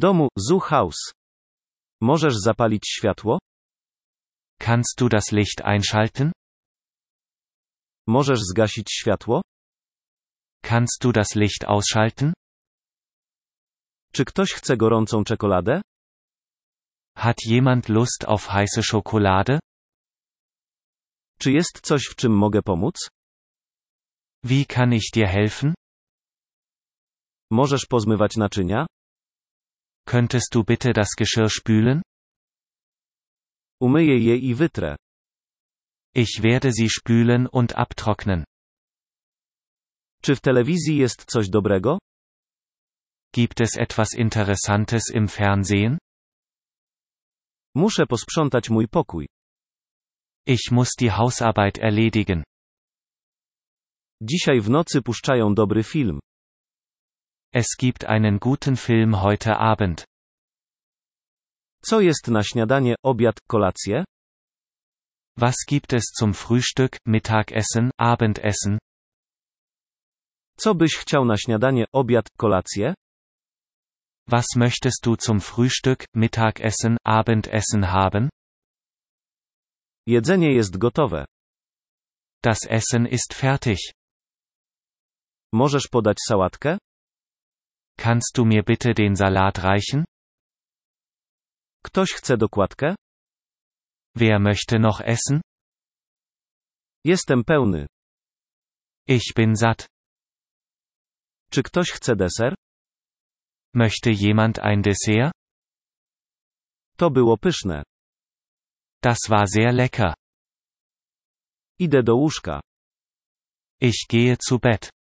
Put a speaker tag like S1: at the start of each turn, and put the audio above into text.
S1: domu, zu Haus. Możesz zapalić światło?
S2: Kannst du das Licht einschalten?
S1: Możesz zgasić światło?
S2: Kannst du das Licht ausschalten?
S1: Czy ktoś chce gorącą czekoladę?
S2: Hat jemand Lust auf heiße Schokolade?
S1: Czy jest coś, w czym mogę pomóc?
S2: Wie kann ich dir helfen?
S1: Możesz pozmywać naczynia?
S2: Könntest du bitte das Geschirr spülen?
S1: Umyję je i wytrę.
S2: Ich werde sie spülen und abtrocknen.
S1: Czy w telewizji jest coś dobrego?
S2: Gibt es etwas Interessantes im Fernsehen?
S1: Muszę posprzątać mój pokój.
S2: Ich muss die Hausarbeit erledigen.
S1: Dzisiaj w nocy puszczają dobry film.
S2: Es gibt einen guten Film heute Abend.
S1: Co jest na śniadanie, obiad, kolację?
S2: Was gibt es zum Frühstück, Mittagessen, Abendessen?
S1: Co byś chciał na śniadanie, obiad, kolację?
S2: Was möchtest du zum Frühstück, Mittagessen, Abendessen haben?
S1: Jedzenie jest gotowe.
S2: Das Essen ist fertig.
S1: Możesz podać sałatkę?
S2: Kannst du mir bitte den Salat reichen?
S1: Ktoś chce dokładkę?
S2: Wer möchte noch essen?
S1: Jestem pełny.
S2: Ich bin satt.
S1: Czy ktoś chce deser?
S2: Möchte jemand ein Dessert?
S1: To było pyszne.
S2: Das war sehr lecker.
S1: Idę do łóżka.
S2: Ich gehe zu Bett.